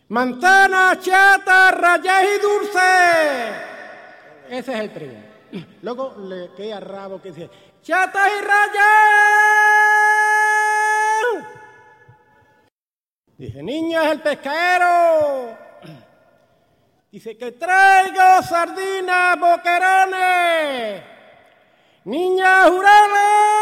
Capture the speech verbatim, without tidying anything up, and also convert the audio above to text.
Manzana, chata, rayas y dulce. Ese es el primero. Luego le queda rabo que dice, chatas y rayas. Dice, niña, es el pescadero. Dice que traigo sardinas, boquerones. Niña, jurales.